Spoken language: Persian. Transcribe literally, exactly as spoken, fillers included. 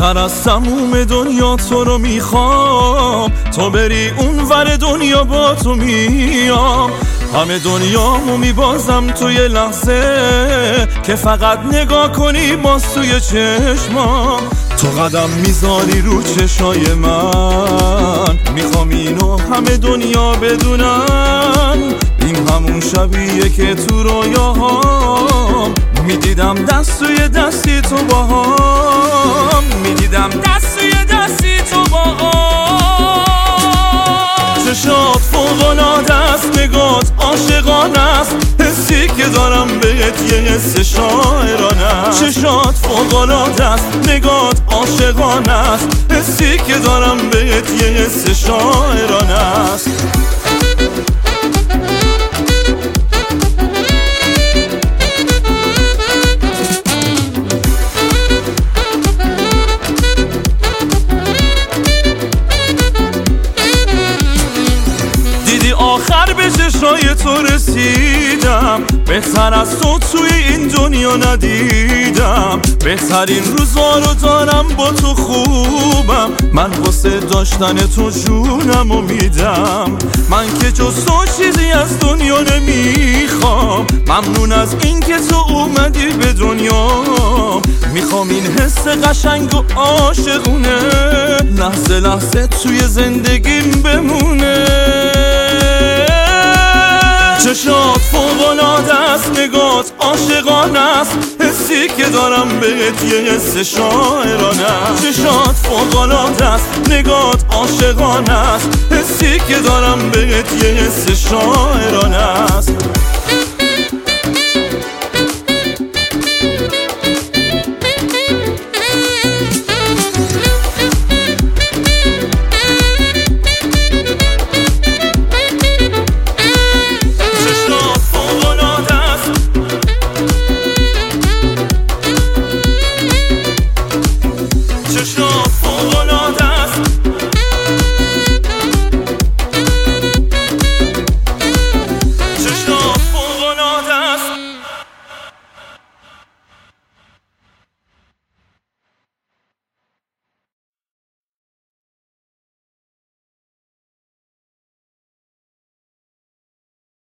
بهتر از تموم دنیا تو رو میخوام، تو بری اون ور دنیا با تو میام. همه دنیامو میبازم توی لحظه که فقط نگاه کنی باز توی چشمام. تو قدم میذاری رو چشای من، میخوام اینو همه دنیا بدونن. این همون شبیه که تو رویاهام میدیدم دست توی دستی تو باهام، میدیدم دست توی دستی تو باهام. چشات فوق‌العاده است، نگات عاشقانه است، حسی که دارم بهت یه حس شاعرانه است. چشات فوق‌العاده است، نگات عاشقانه است، حسی که دارم بهت یه حس شاعرانه است. آخر به چشای تو رسیدم، بهتر از تو توی این دنیا ندیدم. بهترین روزا رو دارم با تو خوبم، من واسه داشتن تو جونمو میدم. من که جز تو چیزی از دنیا نمیخوام، ممنون از این که تو اومدی به دنیا. میخوام این حس قشنگ و عاشقونه لحظه لحظه توی زندگیم بمونه. چشات فوق‌العاده است، نگات عاشقانه است، حسی که دارم بهت یه حس شاعرانه است. چشات فوق‌العاده است، نگات عاشقانه است، حسی که دارم بهت یه حس شاعرانه است.